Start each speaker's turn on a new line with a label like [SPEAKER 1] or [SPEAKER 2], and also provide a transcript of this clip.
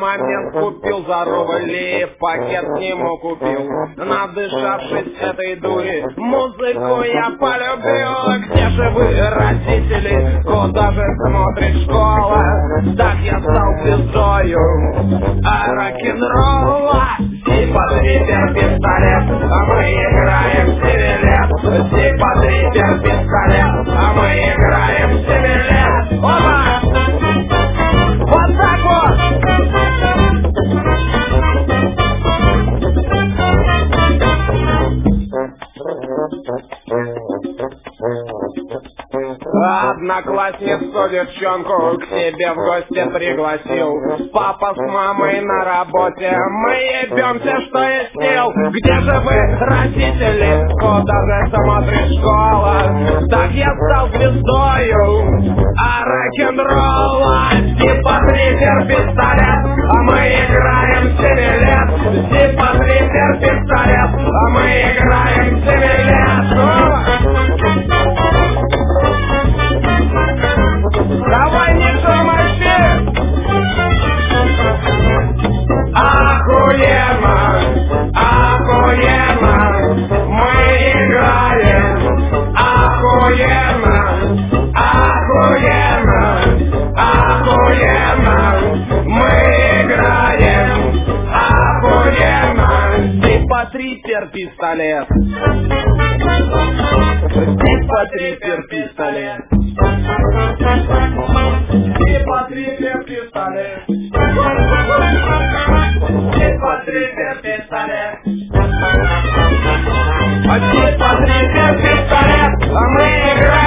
[SPEAKER 1] момент купил за рубли, пакет к нему купил. Надышавшись этой дури, музыку я полюбил. Где же вы, родители, куда же смотрит школа? Так я стал звездою рок-н-ролла. Зипа-трипер, пистолет, а мы играем 7 лет. Зипа-трипер, пистолет, а мы играем 7 лет. Опа! Вот так вот! Одноклассницу девчонку к себе в гости пригласил. Папа с мамой на работе, мы ебемся, что есть сил. Где же вы, родители, куда же смотрит школа? Так я стал звездою рок-н-ролла. Зипа-трипер, пистолет, а мы играем 7 лет. Зипа-трипер, пистолет, а мы играем 7 лет. Давай не тормози! Охуенно! Охуенно! Мы играем! Охуенно! Охуенно! Охуенно! Мы играем! Охуенно! Зипа-трипер, пистолет! Зипа-трипер, пистолет! Зипа-трипер, пистолет! Зипа-трипер, пистолет! Зипа-трипер, пистолет! А мы играем!